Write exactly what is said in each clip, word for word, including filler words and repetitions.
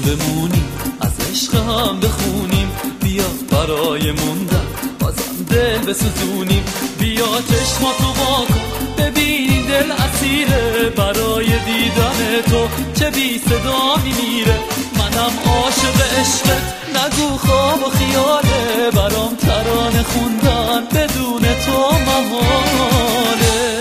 بمونیم، از عشق هم بخونیم، بیا برای موندن بازم دل بسوزونیم. بیا چشماتو واکن ببین دل اسیره، برای دیدن تو چه بی صدا میمیره. منم عاشق عشقت، نگو خواب و خیاله، برام ترانه خوندن بدون تو محاله.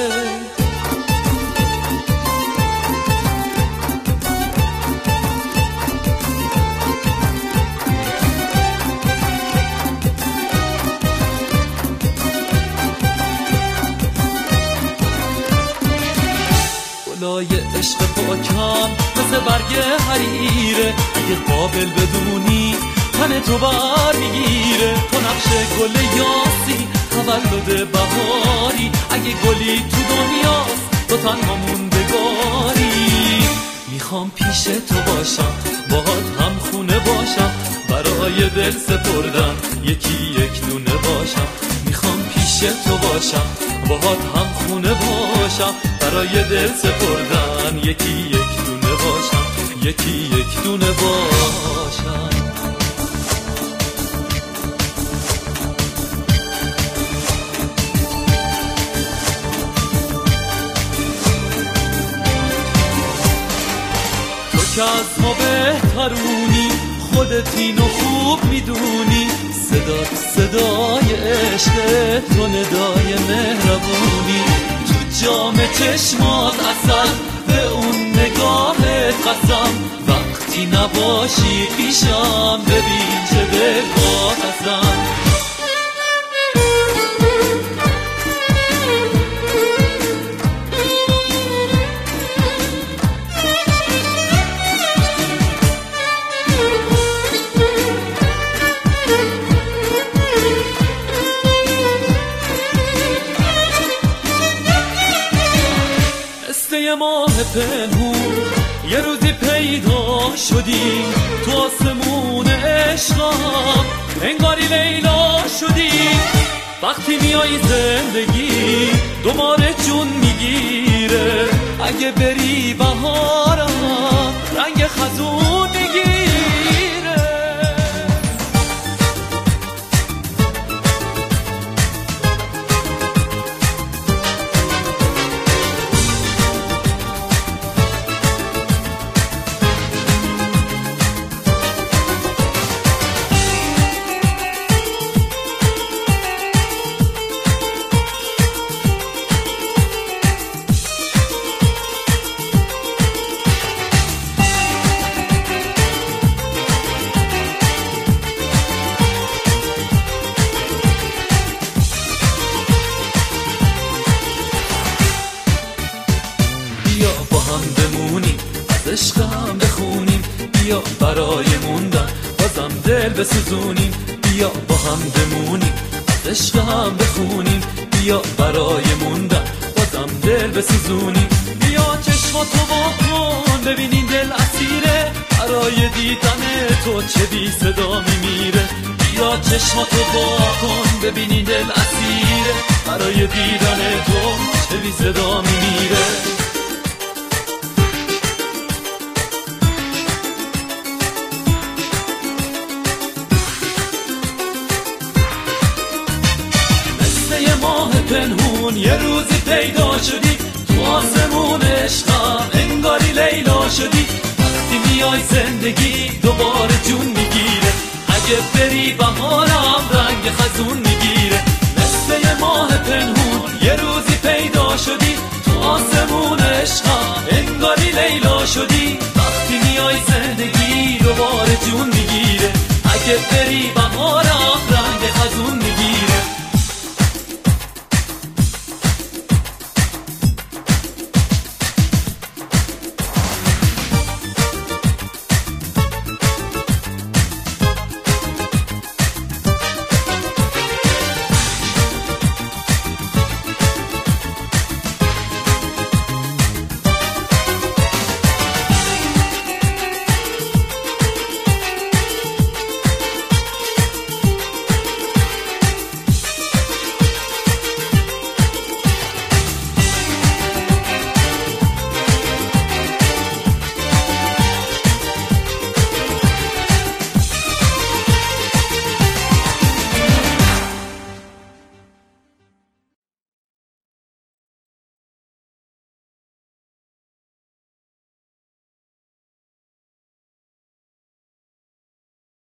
گلای عشق پاکم مثل برگ حریره، اگه قابل بدونی تن تو بر میگیره. تو نقش گل یاسی تولد بهاری، اگه گلی تو دنیاست تو تنها موندگاری. میخوام پیش تو باشم باهات هم خونه باشم، برای دل سپردن یکی یک دونه باشم. میخوام پیش تو باشم باهات هم خونه باشم، برای دل سپردن یکی یک دونه باشم، یکی یک دونه باشم. تو که از ما بهترونی، خودت اینو خوب میدونی، صدات صدای عشق، تو ندای مهربونی. تو جام چشمات اصل به اون نگاهت قسم، وقتی نباشی پیشم ببین چه دلخواه هستم. یه ماه پنهون یه روزی پیدا شدی، تو آسمون عشقم انگاری لیلا شدی. وقتی میای زندگی دوباره جون میگیره، اگه بری بهارم رنگ خزون میگیره. بیا با هم بمونیم، از عشقم بخونیم، بیا برای موندن بازم دل بسوزونیم. بیا با هم بمونیم، از عشقم بخونیم، بیا برای موندن بازم دل بسوزونیم. بیا چشماتو واکن ببین این دل اسیره، برای دیدن تو چه بی صدا میمیره. بیا چشماتو واکن ببین این دل اسیره، برای دیدن تو چه بی صدا میمیره. پنهون یه روزی پیدا شدی، تو آسمون عشقم انگاری لیلا شدی. وقتی میای زندگی دوباره جون میگیره، اگه بری بهارم رنگ خزون میگیره. مثل یه ماه پنهون یه روزی پیدا شدی، تو آسمون عشقم انگاری لیلا شدی. وقتی میای زندگی دوباره جون میگیره، اگه بری بهارم